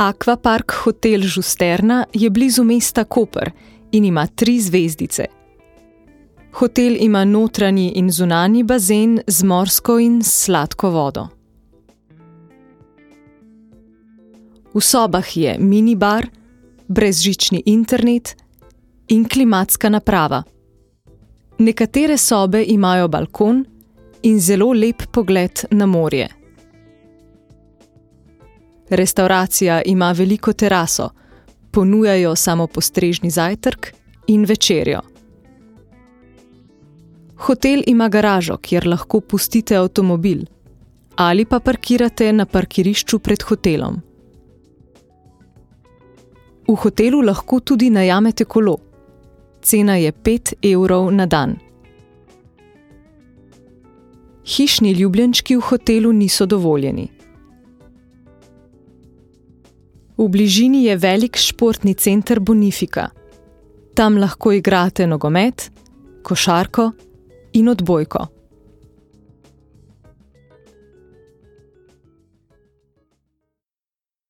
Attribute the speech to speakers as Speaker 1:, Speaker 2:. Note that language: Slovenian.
Speaker 1: Akvapark hotel Žusterna je blizu mesta Koper in ima 3 zvezdice. Hotel ima notranji in zunanji bazen z morsko in sladko vodo. V sobah je minibar, brezžični internet in klimatska naprava. Nekatere sobe imajo balkon in zelo lep pogled na morje. Restavracija ima veliko teraso, ponujajo samopostrežni zajtrk in večerjo. Hotel ima garažo, kjer lahko pustite avtomobil ali pa parkirate na parkirišču pred hotelom. V hotelu lahko tudi najamete kolo. Cena je 5 evrov na dan. Hišni ljubljenčki v hotelu niso dovoljeni. V bližini je velik športni center Bonifika. Tam lahko igrate nogomet, košarko in odbojko.